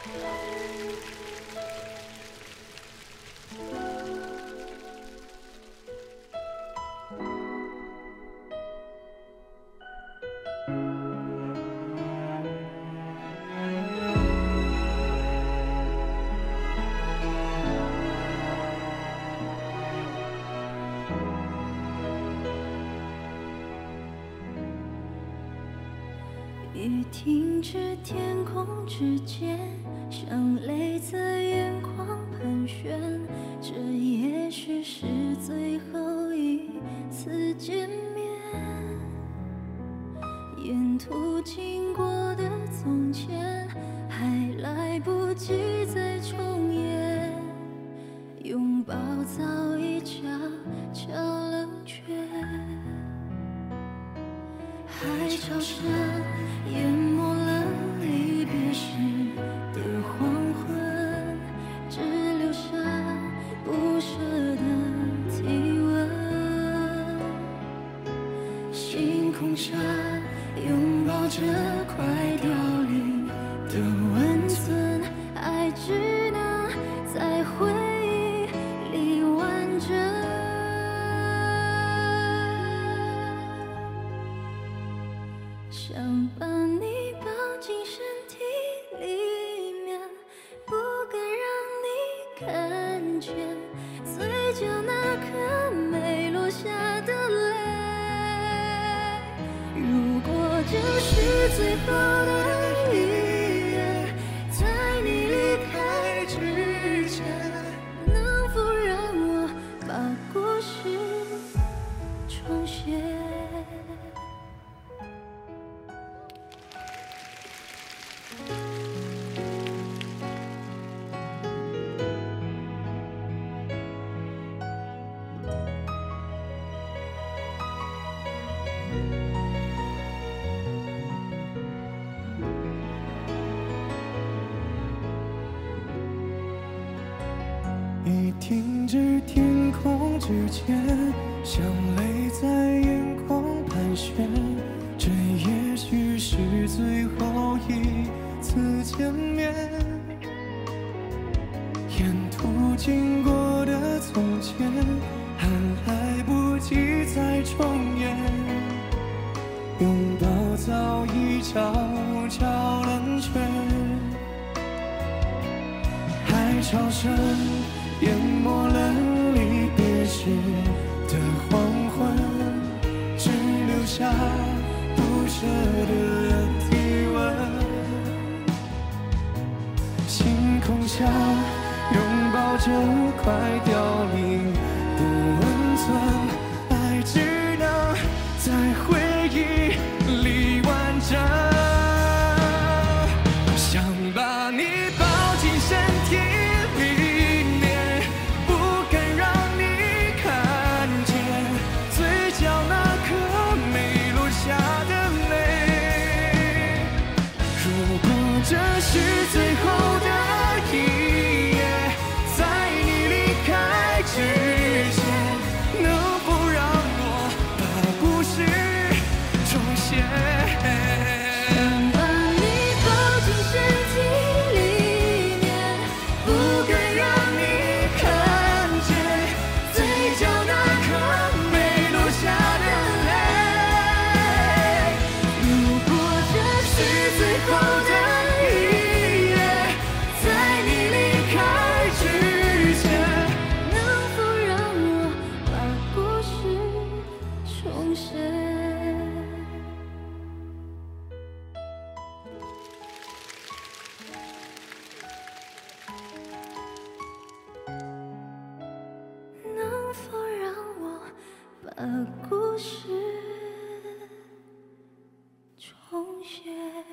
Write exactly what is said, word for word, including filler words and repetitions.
雨停止，天空之间，像泪在眼眶盘旋。这也许是最后一次见面。沿途经过的从前，还来不及再重演。拥抱早已悄悄冷却。海潮声淹没了离别时的黄昏，只留下不舍的体温。星空下拥抱着快凋零的温存，爱只能在回忆里完整。想把你抱进身体里面，不敢让你看见嘴角那颗没落下的泪。如果这是最后的一夜，在你离开之前，能否让我把故事重写？ 雨停止，天空之间，像泪在眼眶盘旋。这也许是最后一次见面。沿途经过的从前，还来不及再重演。拥抱早已悄悄冷却。海潮声淹没了离别时的黄昏，只留下不舍的体温。星空下拥抱着快凋零的温存，爱只能在回忆里完整。想把你抱进身体里面，不敢让你看见嘴角那颗没落下的泪。如果这是最后的一夜，在你离开之前，能否让我把故事重写？ 想把你抱进身体里面，不敢让你看见嘴角那颗没落下的泪。如果这是最后的一夜，在你离开之前，能否让我把故事重写？能否让我把故事重写？